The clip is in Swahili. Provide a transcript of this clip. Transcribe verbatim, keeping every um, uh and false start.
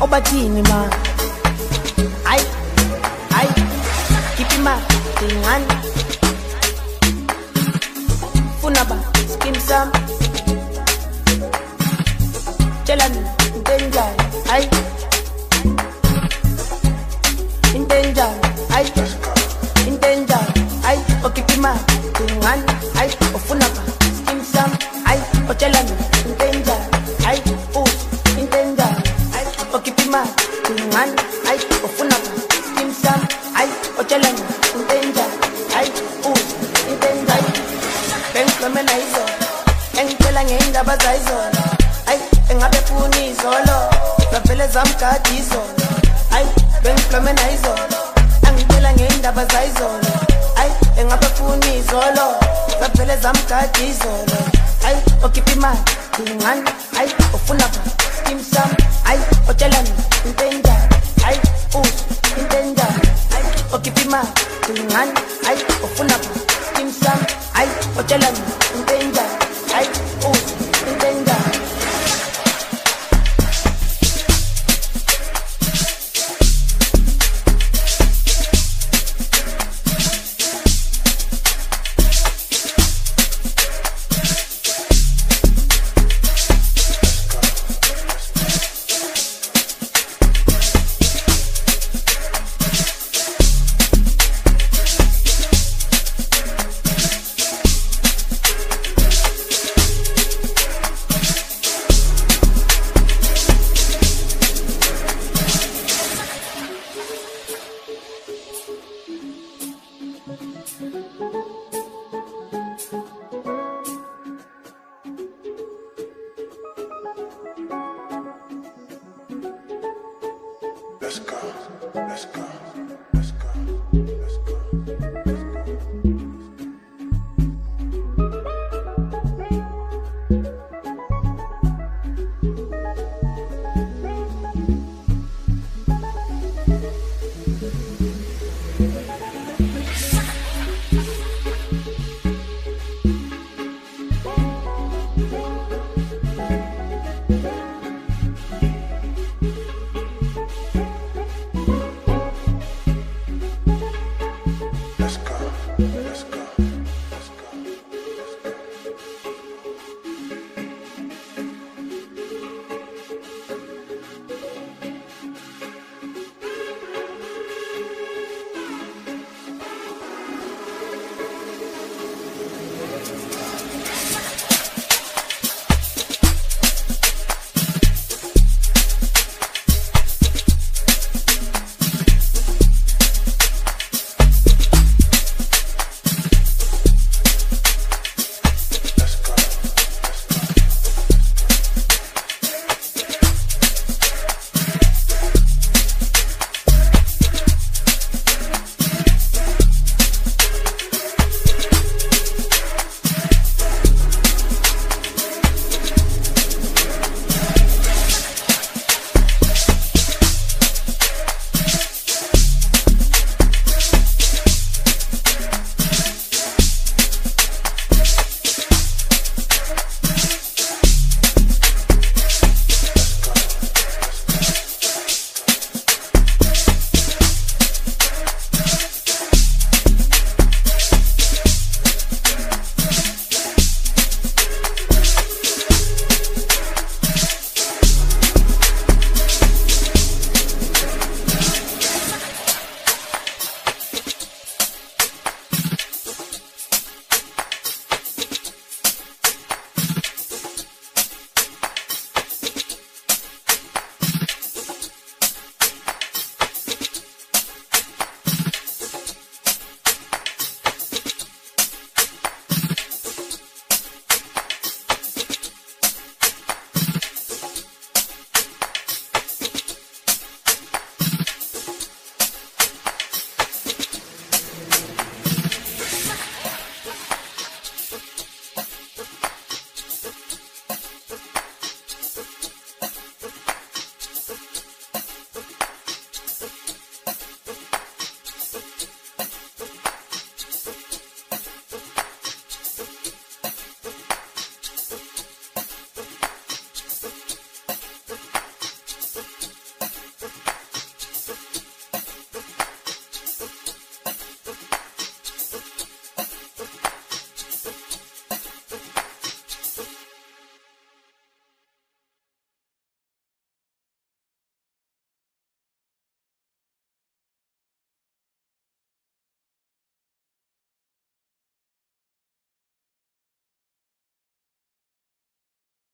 bathini ma ay ay keep ma tingani funa ba skim sam chelani intenja ay intenja ay intenja ay keep ma tingani ay funa ba skim sam ay chelani intenja ay oh intenja ay keep ma tingani ay funa ba skim sam ay chelani intenja ay oh intenja bengiqhemela izolo engicela ngeindaba zayizolo ay engabe funa izolo zavele zamgadi izolo ay bengiqhemela izolo engicela ngeindaba zayizolo ay engabe funa izolo zavele zamgadi izolo ay okhipha imali ingani ay ufuna ba skim sam ay otshelani into enjani ay us into enjani ay okhipha imali ingani ay ufuna ba skim sam ay otshelani